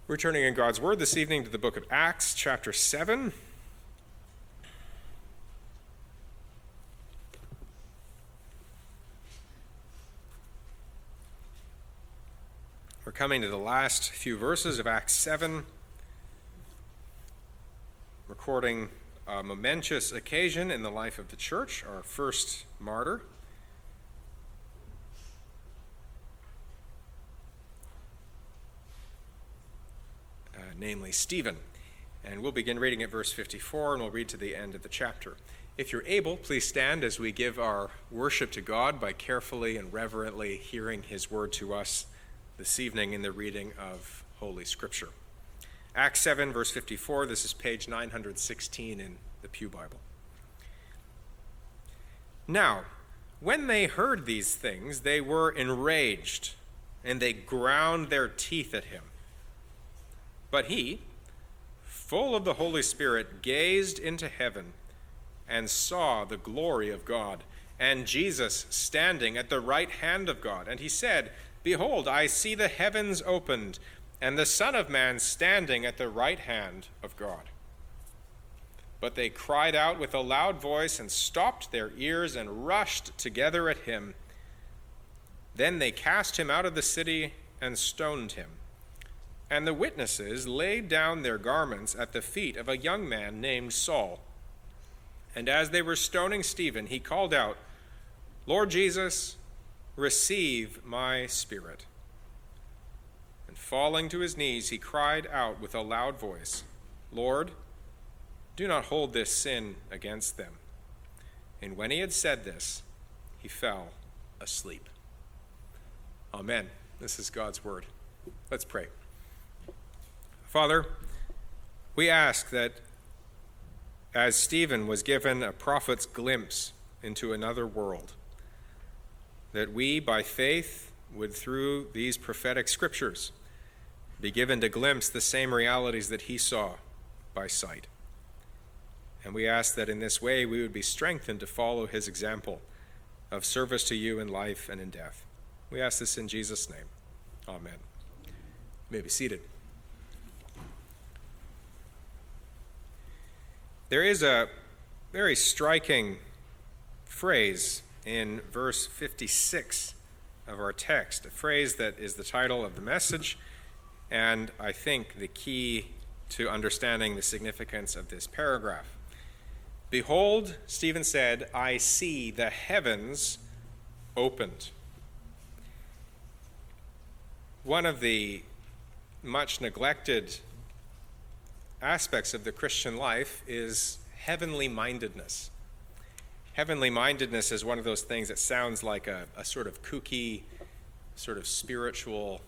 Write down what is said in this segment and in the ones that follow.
We're turning in God's Word this evening to the book of Acts, chapter 7. We're coming to the last few verses of Acts 7, recording a momentous occasion in the life of the church, our first martyr. Namely Stephen. And we'll begin reading at verse 54, and we'll read to the end of the chapter. If you're able, please stand as we give our worship to God by carefully and reverently hearing his word to us this evening in the reading of Holy Scripture. Acts 7, verse 54, this is page 916 in the Pew Bible. Now, when they heard these things, they were enraged, and they ground their teeth at him. But he, full of the Holy Spirit, gazed into heaven and saw the glory of God, and Jesus standing at the right hand of God. And he said, Behold, I see the heavens opened, and the Son of Man standing at the right hand of God. But they cried out with a loud voice and stopped their ears and rushed together at him. Then they cast him out of the city and stoned him. And the witnesses laid down their garments at the feet of a young man named Saul. And as they were stoning Stephen, he called out, Lord Jesus, receive my spirit. And falling to his knees, he cried out with a loud voice, Lord, do not hold this sin against them. And when he had said this, he fell asleep. Amen. This is God's word. Let's pray. Father, we ask that as Stephen was given a prophet's glimpse into another world, that we, by faith, would through these prophetic scriptures be given to glimpse the same realities that he saw by sight. And we ask that in this way we would be strengthened to follow his example of service to you in life and in death. We ask this in Jesus' name. Amen. You may be seated. There is a very striking phrase in verse 56 of our text, a phrase that is the title of the message, and I think the key to understanding the significance of this paragraph. Behold, Stephen said, I see the heavens opened. One of the much neglected aspects of the Christian life is heavenly mindedness. Heavenly mindedness is one of those things that sounds like a sort of kooky, sort of spiritual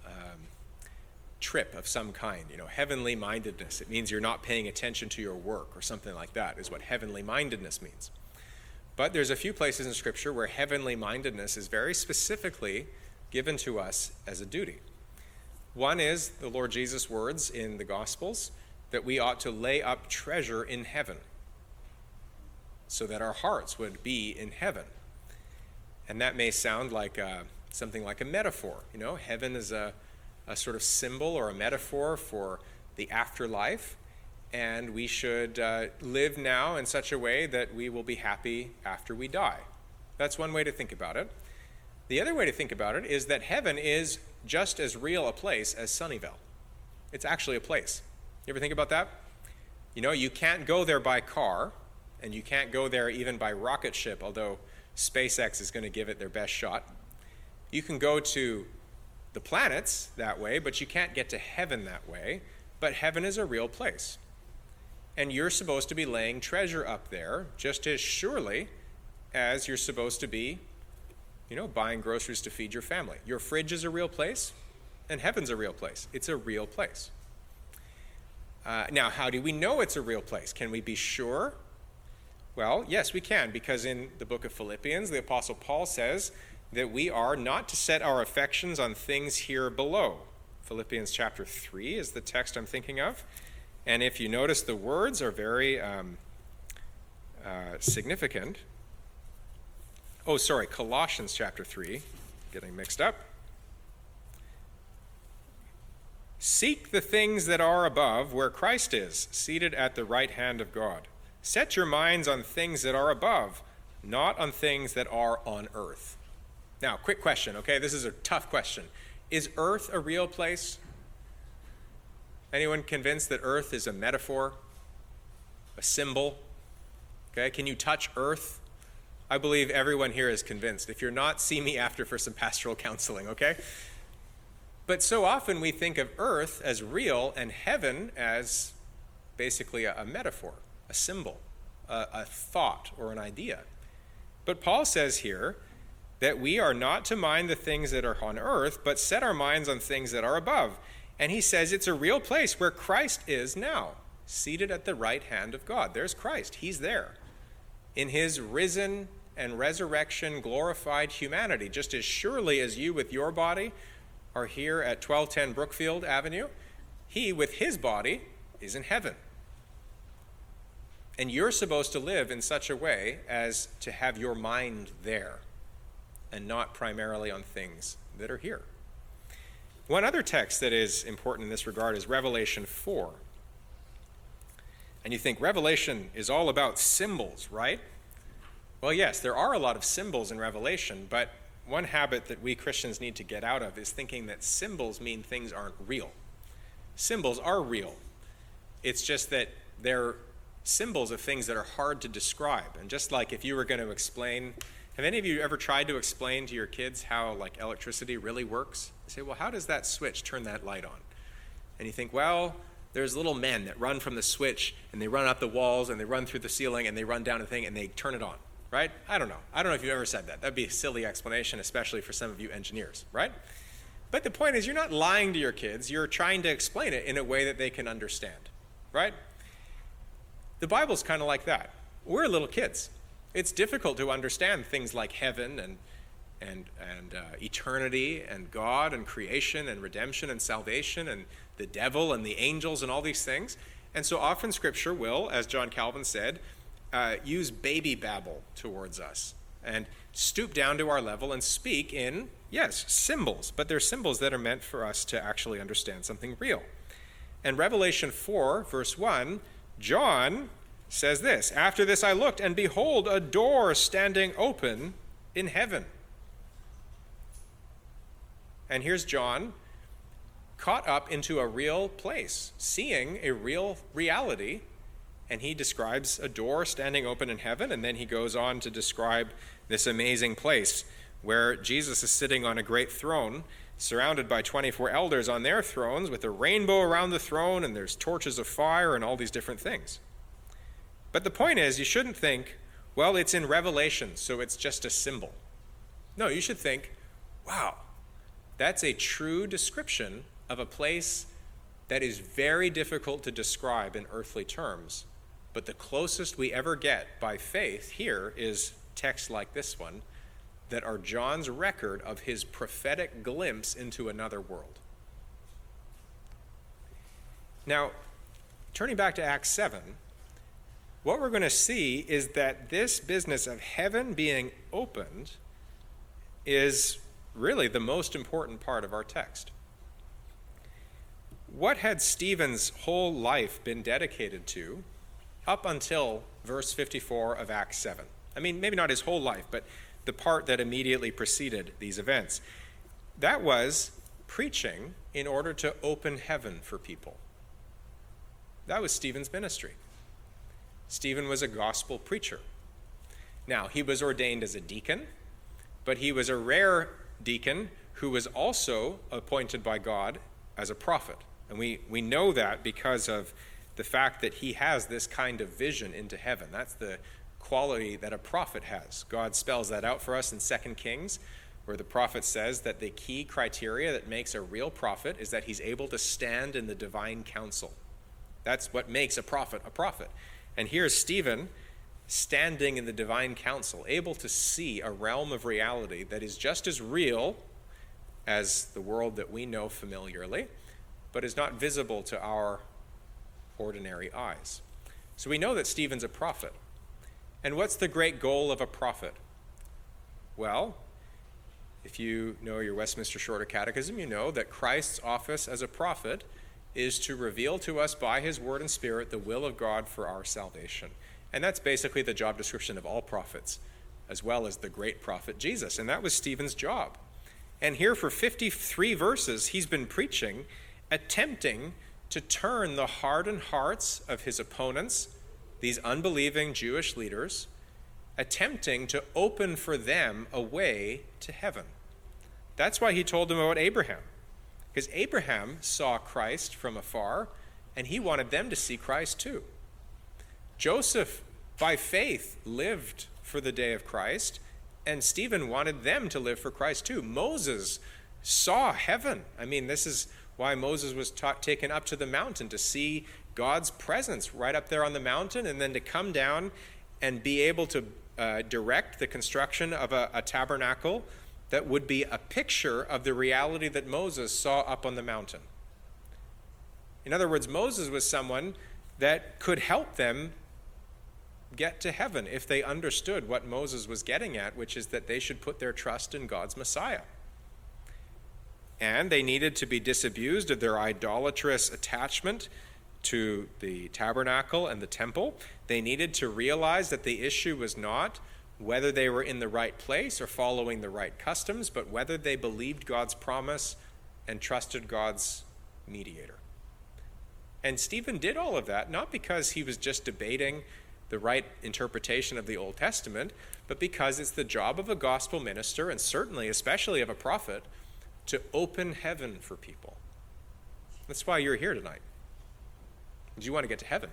trip of some kind. You know, heavenly mindedness. It means you're not paying attention to your work or something like that is what heavenly mindedness means. But there's a few places in Scripture where heavenly mindedness is very specifically given to us as a duty. One is the Lord Jesus' words in the Gospels, that we ought to lay up treasure in heaven so that our hearts would be in heaven. And that may sound like something like a metaphor. You know, heaven is a sort of symbol or a metaphor for the afterlife, and we should live now in such a way that we will be happy after we die. That's one way to think about it. The other way to think about it is that heaven is just as real a place as Sunnyvale. It's actually a place. You ever think about that? You know, you can't go there by car, and you can't go there even by rocket ship, although SpaceX is going to give it their best shot. You can go to the planets that way, but you can't get to heaven that way. But heaven is a real place. And you're supposed to be laying treasure up there just as surely as you're supposed to be, you know, buying groceries to feed your family. Your fridge is a real place, and heaven's a real place. It's a real place. Now, how do we know it's a real place? Can we be sure? Well, yes, we can, because in the book of Philippians, the Apostle Paul says that we are not to set our affections on things here below. Philippians chapter 3 is the text I'm thinking of. And if you notice, the words are very significant. Colossians chapter 3, getting mixed up. Seek the things that are above, where Christ is, seated at the right hand of God. Set your minds on things that are above, not on things that are on earth. Now, quick question, okay? This is a tough question. Is earth a real place? Anyone convinced that earth is a metaphor, a symbol? Okay, can you touch earth? I believe everyone here is convinced. If you're not, see me after for some pastoral counseling, okay? But so often we think of earth as real and heaven as basically a metaphor, a symbol, a thought or an idea. But Paul says here that we are not to mind the things that are on earth, but set our minds on things that are above. And he says it's a real place where Christ is now, seated at the right hand of God. There's Christ. He's there in his risen and resurrection glorified humanity, just as surely as you with your body are here at 1210 Brookfield Avenue, he with his body is in heaven. And you're supposed to live in such a way as to have your mind there and not primarily on things that are here. One other text that is important in this regard is Revelation 4. And you think Revelation is all about symbols, right? Well, yes, there are a lot of symbols in Revelation, but one habit that we Christians need to get out of is thinking that symbols mean things aren't real. Symbols are real. It's just that they're symbols of things that are hard to describe. And just like if you were going to explain, have any of you ever tried to explain to your kids how like electricity really works? You say, well, how does that switch turn that light on? And you think, well, there's little men that run from the switch and they run up the walls and they run through the ceiling and they run down the thing and they turn it on. Right? I don't know if you've ever said that. That'd be a silly explanation, especially for some of you engineers, right? But the point is, you're not lying to your kids. You're trying to explain it in a way that they can understand, right? The Bible's kind of like that. We're little kids. It's difficult to understand things like heaven and eternity and God and creation and redemption and salvation and the devil and the angels and all these things. And so often Scripture will, as John Calvin said, use baby babble towards us and stoop down to our level and speak in, yes, symbols, but they're symbols that are meant for us to actually understand something real. And Revelation 4, verse 1, John says this, "After this I looked, and behold, a door standing open in heaven." And here's John caught up into a real place, seeing a real reality. And he describes a door standing open in heaven, and then he goes on to describe this amazing place where Jesus is sitting on a great throne, surrounded by 24 elders on their thrones with a rainbow around the throne, and there's torches of fire and all these different things. But the point is, you shouldn't think, well, it's in Revelation, so it's just a symbol. No, you should think, wow, that's a true description of a place that is very difficult to describe in earthly terms. But the closest we ever get by faith here is texts like this one that are John's record of his prophetic glimpse into another world. Now, turning back to Acts 7, what we're going to see is that this business of heaven being opened is really the most important part of our text. What had Stephen's whole life been dedicated to up until verse 54 of Acts 7? I mean, maybe not his whole life, but the part that immediately preceded these events. That was preaching in order to open heaven for people. That was Stephen's ministry. Stephen was a gospel preacher. Now, he was ordained as a deacon, but he was a rare deacon who was also appointed by God as a prophet. And we know that because of the fact that he has this kind of vision into heaven. That's the quality that a prophet has. God spells that out for us in 2 Kings, where the prophet says that the key criteria that makes a real prophet is that he's able to stand in the divine council. That's what makes a prophet a prophet. And here's Stephen standing in the divine council, able to see a realm of reality that is just as real as the world that we know familiarly, but is not visible to our ordinary eyes. So we know that Stephen's a prophet. And what's the great goal of a prophet? Well, If you know your Westminster Shorter Catechism, you know that Christ's office as a prophet is to reveal to us by his word and spirit the will of God for our salvation. And that's basically the job description of all prophets, as well as the great prophet Jesus. And that was Stephen's job. And here for 53 verses, he's been preaching, attempting to turn the hardened hearts of his opponents, these unbelieving Jewish leaders, attempting to open for them a way to heaven. That's why he told them about Abraham. Because Abraham saw Christ from afar, and he wanted them to see Christ too. Joseph, by faith, lived for the day of Christ, and Stephen wanted them to live for Christ too. Moses saw heaven. I mean, this is why Moses was taken up to the mountain, to see God's presence right up there on the mountain, and then to come down and be able to direct the construction of a tabernacle that would be a picture of the reality that Moses saw up on the mountain. In other words, Moses was someone that could help them get to heaven if they understood what Moses was getting at, which is that they should put their trust in God's Messiah. And they needed to be disabused of their idolatrous attachment to the tabernacle and the temple. They needed to realize that the issue was not whether they were in the right place or following the right customs, but whether they believed God's promise and trusted God's mediator. And Stephen did all of that, not because he was just debating the right interpretation of the Old Testament, but because it's the job of a gospel minister, and certainly, especially of a prophet, to open heaven for people. That's why you're here tonight. Do you want to get to heaven?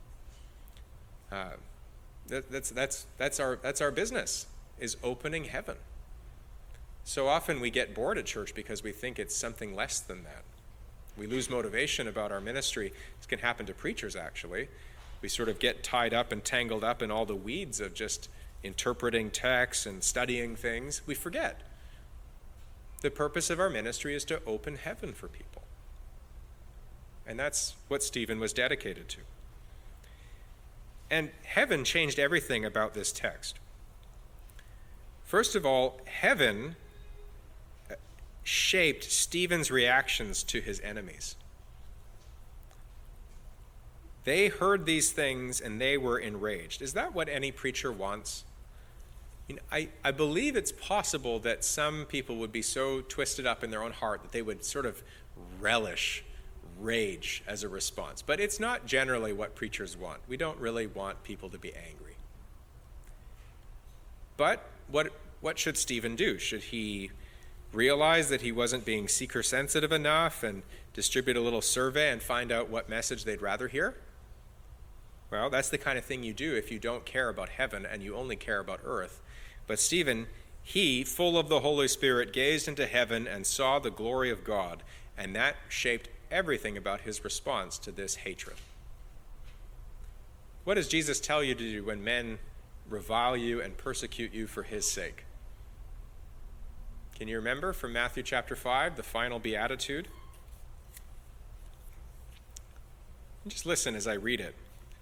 That's our business, is opening heaven. So often we get bored at church because we think it's something less than that. We lose motivation about our ministry. This can happen to preachers, actually. We sort of get tied up and tangled up in all the weeds of just interpreting texts and studying things. We forget. The purpose of our ministry is to open heaven for people. And that's what Stephen was dedicated to. And heaven changed everything about this text. First of all, heaven shaped Stephen's reactions to his enemies. They heard these things and they were enraged. Is that what any preacher wants? I believe it's possible that some people would be so twisted up in their own heart that they would sort of relish rage as a response. But it's not generally what preachers want. We don't really want people to be angry. But what should Stephen do? Should he realize that he wasn't being seeker-sensitive enough and distribute a little survey and find out what message they'd rather hear? Well, that's the kind of thing you do if you don't care about heaven and you only care about earth. But Stephen, he, full of the Holy Spirit, gazed into heaven and saw the glory of God, and that shaped everything about his response to this hatred. What does Jesus tell you to do when men revile you and persecute you for his sake? Can you remember from Matthew chapter 5, the final beatitude? Just listen as I read it.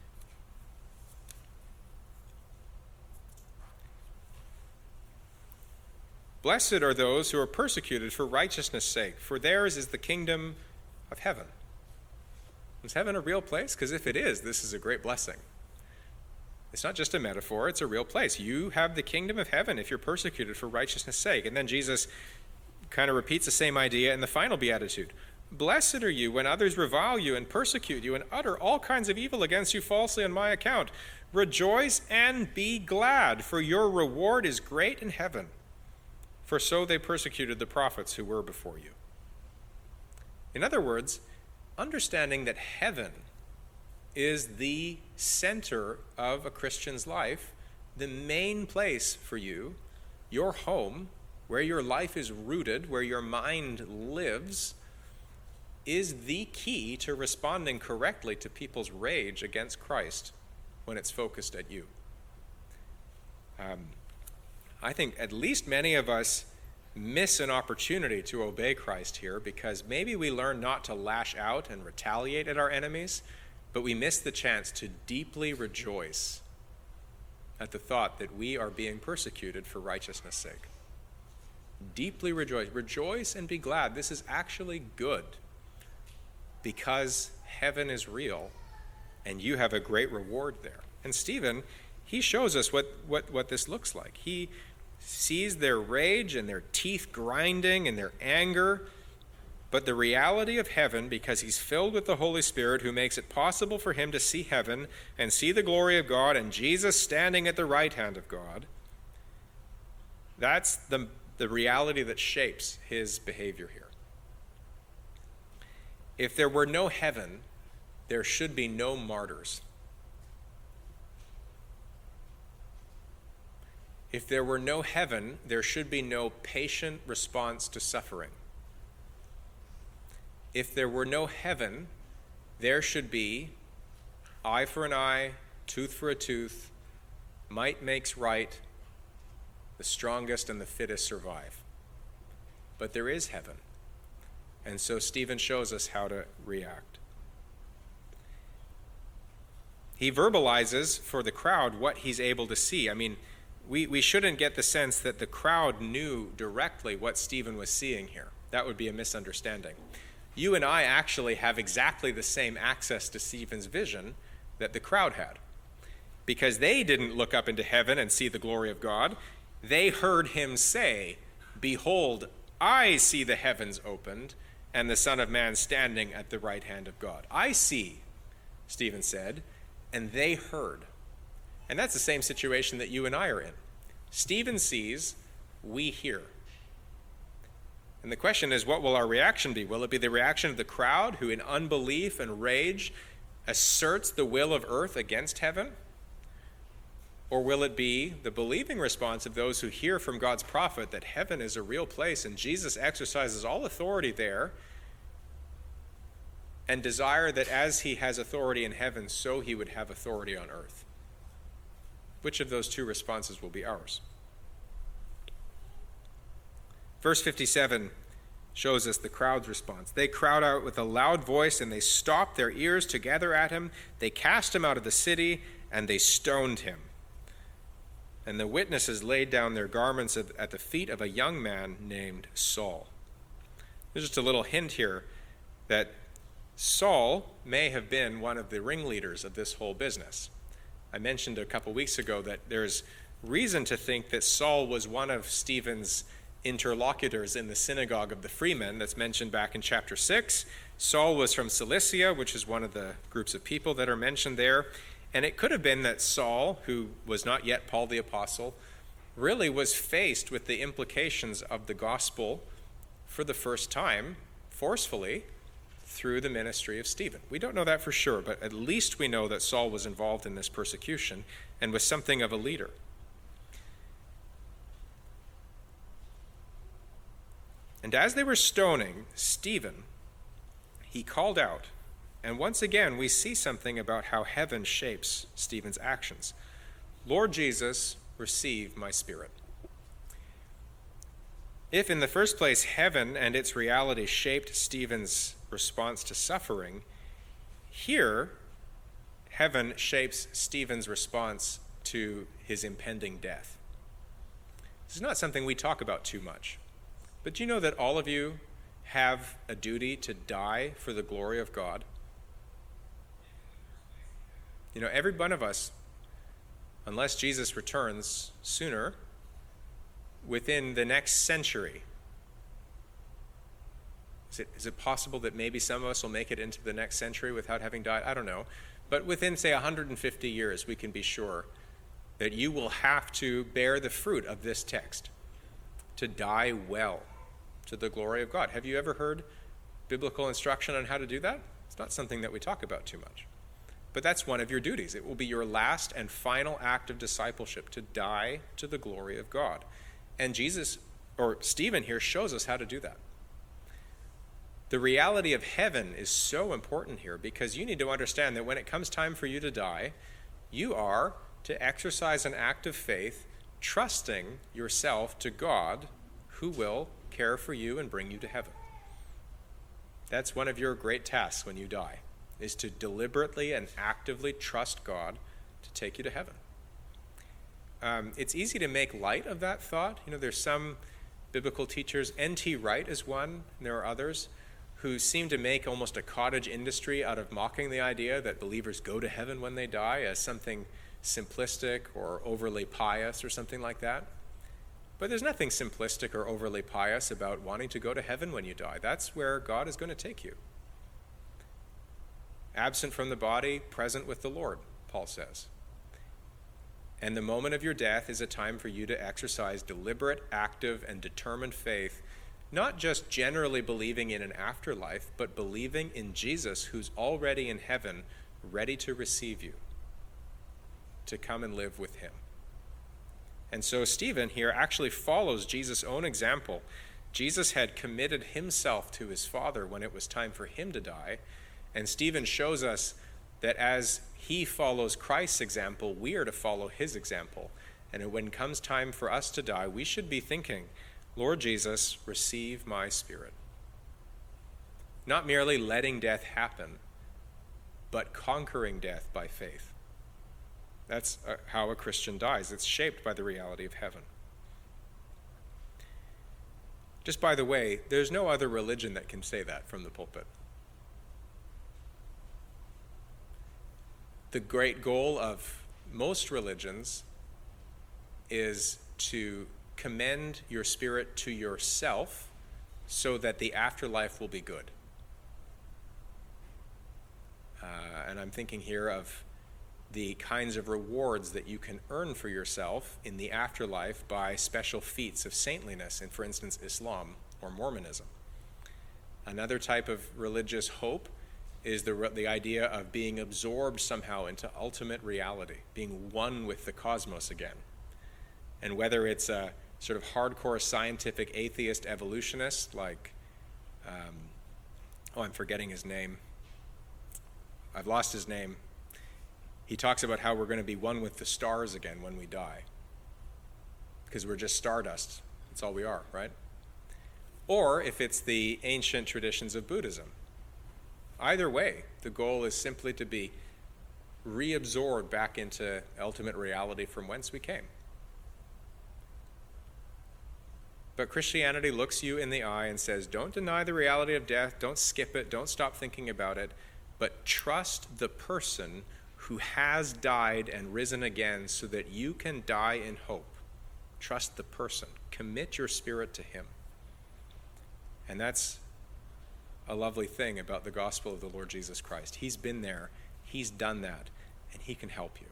Blessed are those who are persecuted for righteousness' sake, for theirs is the kingdom of heaven. Is heaven a real place? Because if it is, this is a great blessing. It's not just a metaphor, it's a real place. You have the kingdom of heaven if you're persecuted for righteousness' sake. And then Jesus kind of repeats the same idea in the final beatitude. Blessed are you when others revile you and persecute you and utter all kinds of evil against you falsely on my account. Rejoice and be glad, for your reward is great in heaven. For so they persecuted the prophets who were before you. In other words, understanding that heaven is the center of a Christian's life, the main place for you, your home, where your life is rooted, where your mind lives, is the key to responding correctly to people's rage against Christ when it's focused at you. I think at least many of us miss an opportunity to obey Christ here because maybe we learn not to lash out and retaliate at our enemies, but we miss the chance to deeply rejoice at the thought that we are being persecuted for righteousness' sake. deeply rejoice. Rejoice and be glad. This is actually good because heaven is real and you have a great reward there. And Stephen, he shows us what this looks like. He sees their rage and their teeth grinding and their anger, but the reality of heaven, because he's filled with the Holy Spirit who makes it possible for him to see heaven and see the glory of God and Jesus standing at the right hand of God, that's the reality that shapes his behavior here. If there were no heaven, there should be no martyrs. If there were no heaven, there should be no patient response to suffering. If there were no heaven, there should be eye for an eye, tooth for a tooth, might makes right, the strongest and the fittest survive. But there is heaven. And so Stephen shows us how to react. He verbalizes for the crowd what he's able to see. I mean, we shouldn't get the sense that the crowd knew directly what Stephen was seeing here. That would be a misunderstanding. You and I actually have exactly the same access to Stephen's vision that the crowd had, because they didn't look up into heaven and see the glory of God. They heard him say, "Behold, I see the heavens opened and the Son of Man standing at the right hand of God." I see, Stephen said, and they heard. And that's the same situation that you and I are in. Stephen sees, we hear. And the question is, what will our reaction be? Will it be the reaction of the crowd who in unbelief and rage asserts the will of earth against heaven? Or will it be the believing response of those who hear from God's prophet that heaven is a real place and Jesus exercises all authority there, and desire that as he has authority in heaven, so he would have authority on earth? Which of those two responses will be ours? Verse 57 shows us the crowd's response. They crowd out with a loud voice, and they stopped their ears together at him. They cast him out of the city, and they stoned him. And the witnesses laid down their garments at the feet of a young man named Saul. There's just a little hint here that Saul may have been one of the ringleaders of this whole business. I mentioned a couple weeks ago that there's reason to think that Saul was one of Stephen's interlocutors in the synagogue of the freemen that's mentioned back in chapter 6. Saul was from Cilicia, which is one of the groups of people that are mentioned there. And it could have been that Saul, who was not yet Paul the Apostle, really was faced with the implications of the gospel for the first time, forcefully, through the ministry of Stephen. We don't know that for sure, but at least we know that Saul was involved in this persecution and was something of a leader. And as they were stoning Stephen, he called out, and once again we see something about how heaven shapes Stephen's actions. "Lord Jesus, receive my spirit." If in the first place heaven and its reality shaped Stephen's response to suffering, here heaven shapes Stephen's response to his impending death. This is not something we talk about too much, but do you know that all of you have a duty to die for the glory of God? You know, every one of us, unless Jesus returns sooner, within the next century. Is it possible that maybe some of us will make it into the next century without having died? I don't know. But within, say, 150 years, we can be sure that you will have to bear the fruit of this text, to die well to the glory of God. Have you ever heard biblical instruction on how to do that? It's not something that we talk about too much. But that's one of your duties. It will be your last and final act of discipleship, to die to the glory of God. And Stephen here shows us how to do that. The reality of heaven is so important here, because you need to understand that when it comes time for you to die, you are to exercise an act of faith, trusting yourself to God, who will care for you and bring you to heaven. That's one of your great tasks when you die, is to deliberately and actively trust God to take you to heaven. It's easy to make light of that thought. You know, there's some biblical teachers. N.T. Wright is one, and there are others, who seem to make almost a cottage industry out of mocking the idea that believers go to heaven when they die as something simplistic or overly pious or something like that. But there's nothing simplistic or overly pious about wanting to go to heaven when you die. That's where God is going to take you. Absent from the body, present with the Lord, Paul says. And the moment of your death is a time for you to exercise deliberate, active, and determined faith, not just generally believing in an afterlife, but believing in Jesus, who's already in heaven, ready to receive you, to come and live with him. And so Stephen here actually follows Jesus' own example. Jesus had committed himself to his Father when it was time for him to die, and Stephen shows us that as he follows Christ's example, we are to follow his example. And when it comes time for us to die, we should be thinking, Lord Jesus, receive my spirit. Not merely letting death happen, but conquering death by faith. That's how a Christian dies. It's shaped by the reality of heaven. Just by the way, there's no other religion that can say that from the pulpit. The great goal of most religions is to commend your spirit to yourself so that the afterlife will be good. And I'm thinking here of the kinds of rewards that you can earn for yourself in the afterlife by special feats of saintliness in, for instance, Islam or Mormonism. Another type of religious hope is the idea of being absorbed somehow into ultimate reality, being one with the cosmos again. And whether it's a sort of hardcore scientific atheist evolutionist like, I'm forgetting his name. I've lost his name. He talks about how we're going to be one with the stars again when we die, because we're just stardust. That's all we are, right? Or if it's the ancient traditions of Buddhism. Either way, the goal is simply to be reabsorbed back into ultimate reality from whence we came. But Christianity looks you in the eye and says, don't deny the reality of death, don't skip it, don't stop thinking about it, but trust the person who has died and risen again so that you can die in hope. Trust the person. Commit your spirit to him. And that's a lovely thing about the gospel of the Lord Jesus Christ. He's been there, he's done that, and he can help you.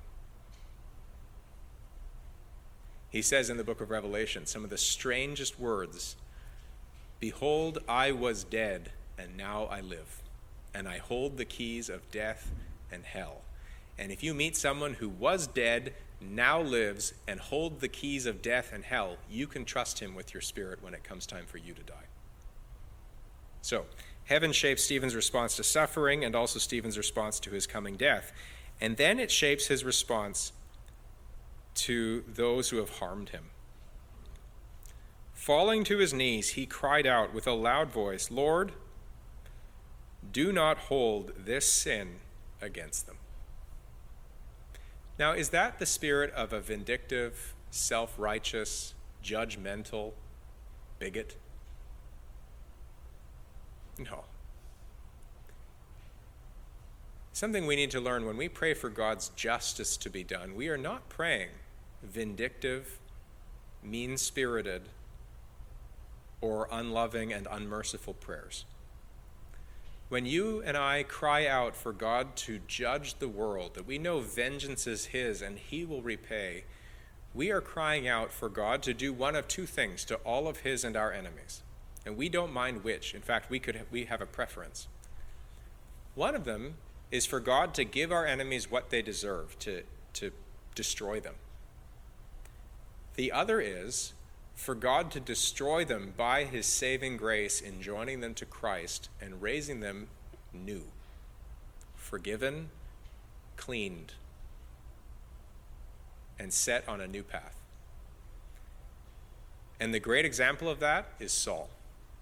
He says in the book of Revelation some of the strangest words, "Behold, I was dead, and now I live, and I hold the keys of death and hell." And if you meet someone who was dead, now lives, and hold the keys of death and hell, you can trust him with your spirit when it comes time for you to die. So, heaven shapes Stephen's response to suffering and also Stephen's response to his coming death. And then it shapes his response to those who have harmed him. Falling to his knees, he cried out with a loud voice, "Lord, do not hold this sin against them." Now, is that the spirit of a vindictive, self-righteous, judgmental bigot? No. Something we need to learn when we pray for God's justice to be done, we are not praying vindictive, mean-spirited, or unloving and unmerciful prayers. When you and I cry out for God to judge the world, that we know vengeance is his and he will repay, we are crying out for God to do one of two things to all of his and our enemies. And we don't mind which. In fact, we have a preference. One of them is for God to give our enemies what they deserve, to destroy them. The other is for God to destroy them by his saving grace in joining them to Christ and raising them new, forgiven, cleaned, and set on a new path. And the great example of that is Saul.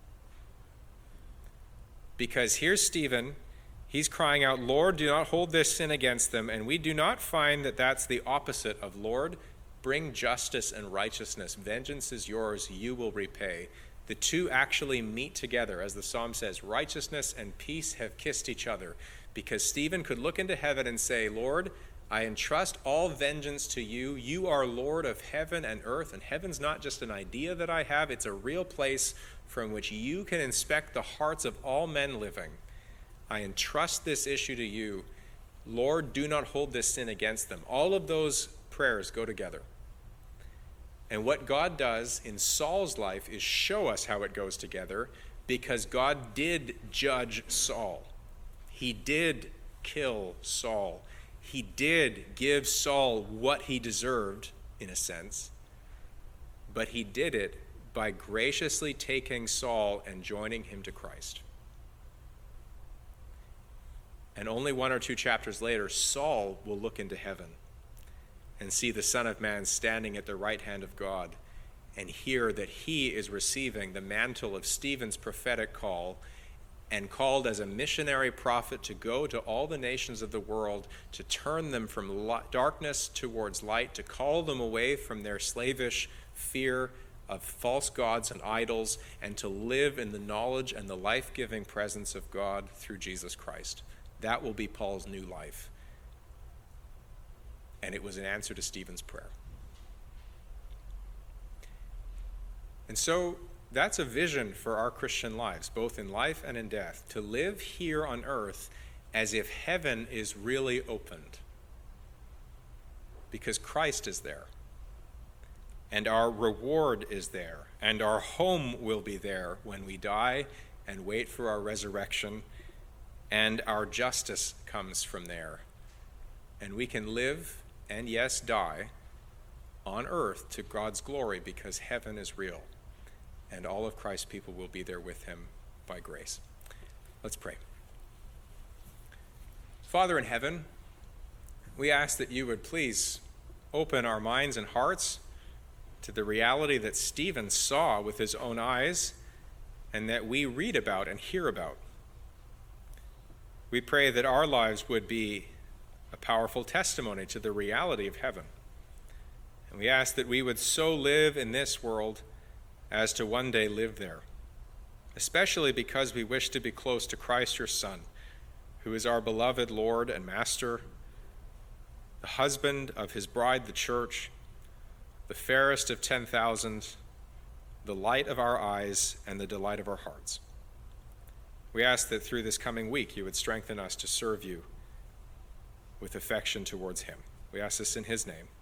Because here's Stephen, he's crying out, "Lord, do not hold this sin against them," and we do not find that that's the opposite of, "Lord, bring justice and righteousness. Vengeance is yours, you will repay. The two actually meet together. As the psalm says, righteousness and peace have kissed each other. Because Stephen could look into heaven and say, Lord, I entrust all vengeance to you. You are Lord of heaven and earth. And heaven's not just an idea that I have. It's a real place from which you can inspect the hearts of all men living. I entrust this issue to you. Lord, do not hold this sin against them. All of those prayers go together. And what God does in Saul's life is show us how it goes together, because God did judge Saul. He did kill Saul. He did give Saul what he deserved, in a sense, but he did it by graciously taking Saul and joining him to Christ. And only 1 or 2 chapters later, Saul will look into heaven and see the Son of Man standing at the right hand of God and hear that he is receiving the mantle of Stephen's prophetic call and called as a missionary prophet to go to all the nations of the world, to turn them from darkness towards light, to call them away from their slavish fear of false gods and idols, and to live in the knowledge and the life-giving presence of God through Jesus Christ. That will be Paul's new life. And it was an answer to Stephen's prayer. And so that's a vision for our Christian lives, both in life and in death, to live here on earth as if heaven is really opened, because Christ is there, and our reward is there, and our home will be there when we die and wait for our resurrection, and our justice comes from there. And we can live, and yes, die, on earth to God's glory, because heaven is real. And all of Christ's people will be there with him by grace. Let's pray. Father in heaven, we ask that you would please open our minds and hearts to the reality that Stephen saw with his own eyes and that we read about and hear about. We pray that our lives would be a powerful testimony to the reality of heaven. And we ask that we would so live in this world as to one day live there, especially because we wish to be close to Christ, your Son, who is our beloved Lord and Master, the husband of his bride, the church, the fairest of 10,000, the light of our eyes and the delight of our hearts. We ask that through this coming week you would strengthen us to serve you with affection towards him. We ask this in his name.